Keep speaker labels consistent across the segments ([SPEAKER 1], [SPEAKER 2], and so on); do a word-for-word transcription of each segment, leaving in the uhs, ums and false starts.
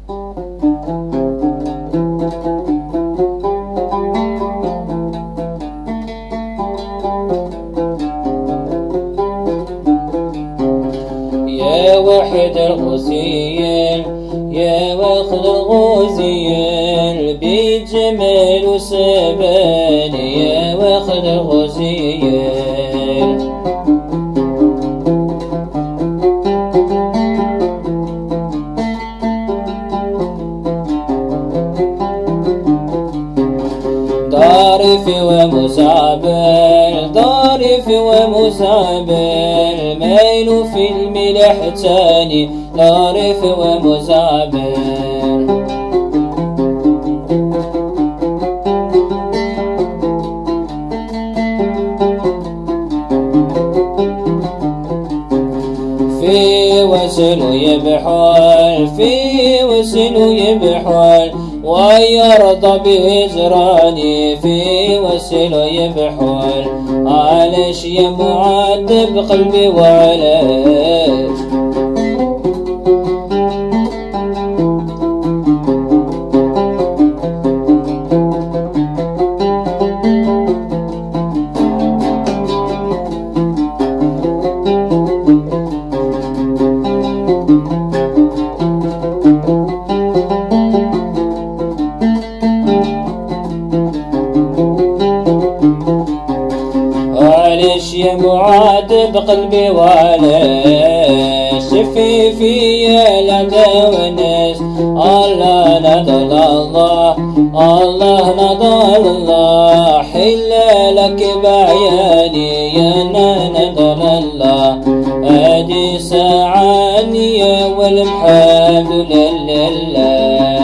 [SPEAKER 1] يا وحد الغوزيين يا واخد الغوزيين بجمال وسبان يا واخد الغوزيين ضارف ومزعبل ضارف ومزعبل مايل في الملح تاني ضارف ومزعبل في وسل يبحال في وسل يبحال ويرضى بهجراني في وسل يبحال علاش يا معاتب قلبي وعلاش علاش يا معاتب قلبي وعلاش شفي فيا العدا والناس الله نضل الله الله نضل الله حلالك بعياني يا نضل الله هادي ساعاني والحمد لله.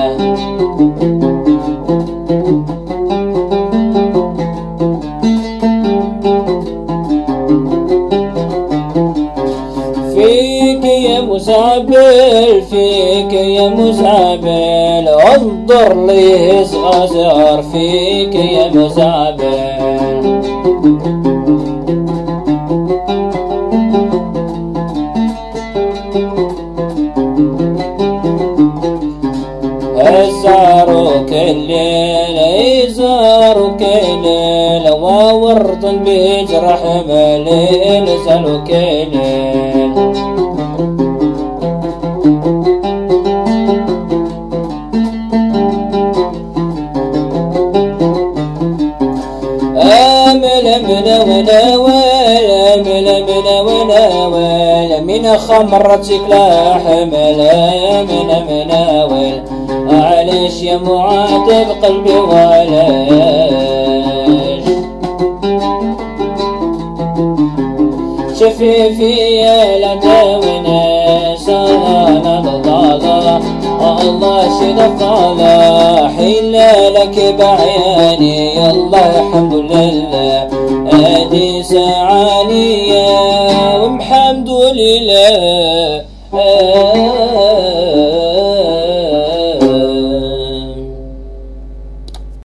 [SPEAKER 1] فيك يا مزعبل فيك يا مزعبل انظر لي صغار فيك يا مزعبل زاروك الليل يزاروك الليل وورد بجرح مليل زاروك الليل امل من وناول امل من وناول من خمرتك لا حمل من مناول علاش يا معاتب قلبي وعلاش شفي فيا العدا وناس انا ضلاله الله شد الطلا حلالك بعياني الله الحمد لله ادي ساعاني ومحمد لله.